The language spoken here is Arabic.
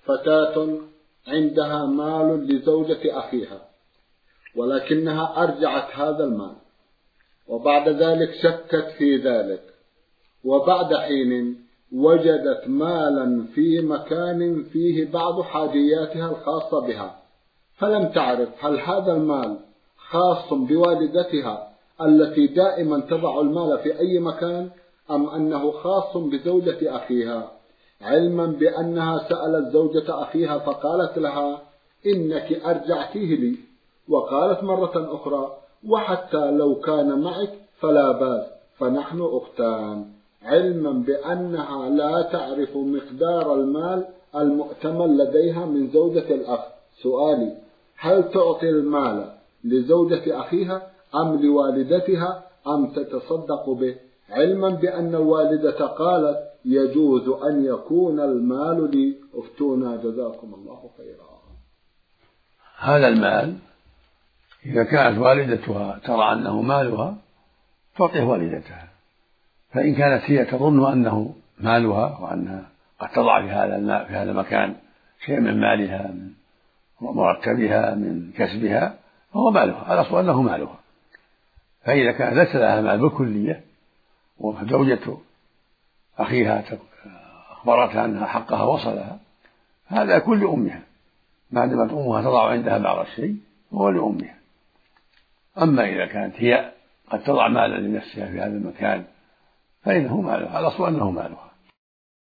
فتاة عندها مال لزوجة أخيها، ولكنها أرجعت هذا المال، وبعد ذلك شكت في ذلك، وبعد حين وجدت مالا في مكان فيه بعض حاجياتها الخاصة بها، فلم تعرف هل هذا المال خاص بوالدتها التي دائما تضع المال في أي مكان، أم أنه خاص بزوجة أخيها، علما بأنها سألت زوجة أخيها فقالت لها إنك أرجعتيه لي، وقالت مرة أخرى وحتى لو كان معك فلا بأس فنحن أختان، علما بأنها لا تعرف مقدار المال المؤتمن لديها من زوجة الأخ. سؤالي: هل تعطي المال لزوجة أخيها أم لوالدتها أم تتصدق به، علما بأن الوالدة قالت يجوز أن يكون المال لي؟ افتونا جزاكم الله خيرا. هذا المال إذا كانت والدتها ترى أنه مالها تعطيه والدتها، فإن كانت هي تظن أنه مالها وأنها قد تضع في هذا المكان شيء من مالها، من مرتبها، من كسبها، فهو مالها، الأصل أنه مالها. فإذا كان ليس لها مال بالكلية وزوجة أخيها أخبرتها أن حقها وصلها، هذا يكون لأمها، ما دامت أمها تضع عندها بعض الشيء هو لأمها. أما إذا كانت هي قد تضع مالا لنفسها في هذا المكان فإنه مالها، الأصل أنه مالها.